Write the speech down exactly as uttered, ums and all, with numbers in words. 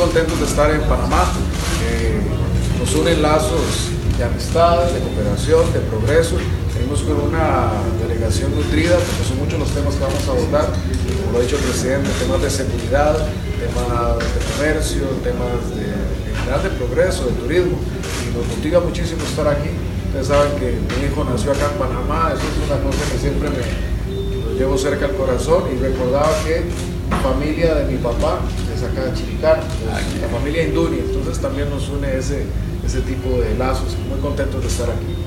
contentos de estar en Panamá. Eh, nos unen lazos de amistad, de cooperación, de progreso. Venimos con una delegación nutrida porque son muchos los temas que vamos a abordar, como lo ha dicho el presidente, temas de seguridad, temas de comercio, temas de, en general de progreso, de turismo, y nos motiva muchísimo estar aquí. Ustedes saben que mi hijo nació acá en Panamá, eso es una cosa que siempre me lo llevo cerca al corazón, y recordaba que la familia de mi papá es acá de Chiricano, pues, la familia Induni, entonces también nos une ese, ese tipo de lazos. Muy contentos de estar aquí.